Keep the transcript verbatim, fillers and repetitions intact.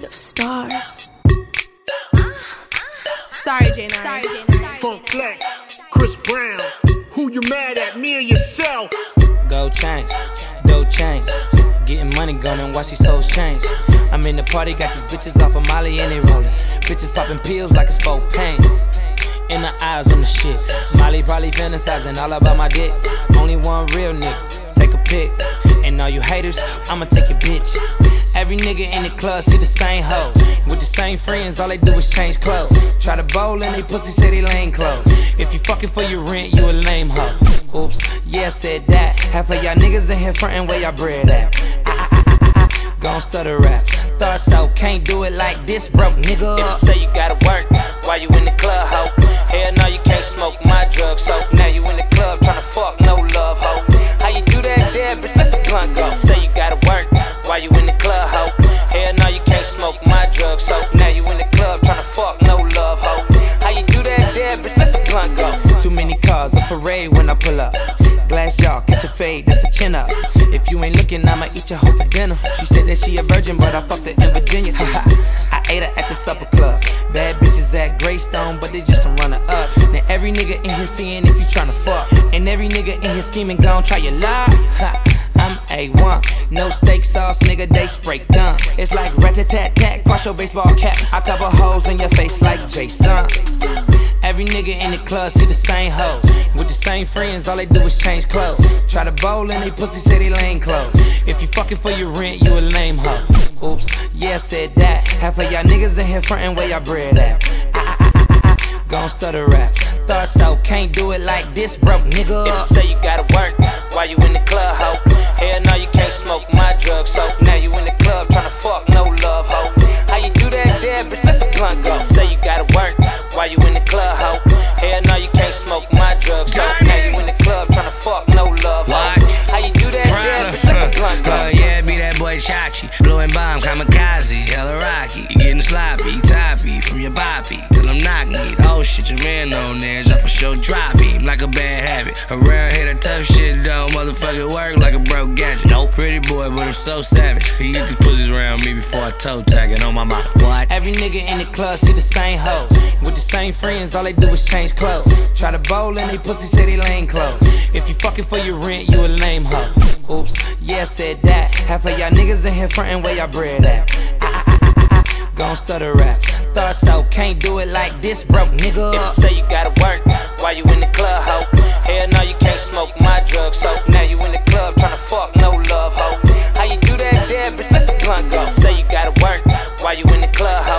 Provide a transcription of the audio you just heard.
league of stars. Sorry, J nine. Sorry, J nine. Funk Flex, Chris Brown. Who you mad at, me or yourself? Gold change, dough changed. Getting money gone and watch these hoes change. I'm in the party, got these bitches off of Molly and they rollin'. Bitches popping pills like it's folk pain. In the eyes on the shit. Molly probably fantasizing all about my dick. Only one real nigga, take a pic. And all you haters, I'ma take your bitch. Every nigga in the club see the same hoe. With the same friends, all they do is change clothes. Try to bowl and they pussy say they lame clothes. If you fucking for your rent, you a lame hoe. Oops, yeah, I said that. Half of y'all niggas in here frontin' where y'all bread at. I, I, I, I, I, gon' stutter rap. Thought so, can't do it like this, broke nigga. If you say you gotta work while you in the club, hoe. Hell no, you can't smoke my drug, so now you in the club tryna fuck, no love, hoe. How you do that there, bitch? Let the blunt go. Say you gotta work while you in the club, hoe. Hell no, you can't smoke my drug, so now you in the club tryna fuck, no love, hoe. How you do that there, bitch? Let the blunt go. Too many cars, a parade when I pull up. Glass jaw, catch a fade, that's a chin up. If you ain't looking, I'ma eat your hoe for dinner. She said that she a virgin, but I fucked her in Virginia. I ate her at the supper club. Bad bitches at Greystone, but they just some runner-ups. Now every nigga in here seeing if you tryna fuck, and every nigga in here scheming gon' try your luck. I'm A one, no steak sauce, nigga, they spray gun. It's like rat-a-tat-tat, cross your baseball cap. I cover holes in your face like Jason. Every nigga in the club see the same hoe. With the same friends, all they do is change clothes. Try to bowl and they pussy say they lame clothes. If you fucking for your rent, you a lame hoe. Oops, yeah, I said that. Half of y'all niggas in here frontin' where y'all bread at. I, I, I, I, I, gon' stutter rap. Thought so, can't do it like this, broke nigga. If you say you gotta work while you in the club, hoe. Hell no, you can't smoke my drug, so now you in the club tryna fuck, no love, hoe. How you do that there, bitch? Let the blunt go. Say you gotta work while you in the club, hoe. Hell no, you can't smoke my drug, so now you in the club tryna fuck, no love, hoe. How you do that there, bitch? Let the blunt go. Uh, yeah, be that boy Chachi, blowing bomb, kamikaze, hella rocky, getting sloppy, toppy from your boppy till I'm knock me. Oh shit, your man on there, I for sure drop him like a bad habit. Around here, that tough shit don't motherfucking work like a broke gadget. No pretty boy, but I'm so savage. He get these pussies around me before I toe tag it on my mouth. What? Every nigga in the club see the same hoe. With the same friends, all they do is change clothes. Try to bowl and they pussy say they lame clothes. If you fucking for your rent, you a lame hoe. Oops, yeah, I said that. Half of y'all niggas in here frontin' where y'all bread at. I, I, I, I, I, gon' stutter rap. Thought so, can't do it like this, broke nigga. If you say you gotta work while you in the club, hoe. Hell no, you can't smoke my drug, so now you in the club tryna fuck, no love, hoe. How you do that there, bitch? Let the blunt go. Say you gotta work while you in the club, hoe.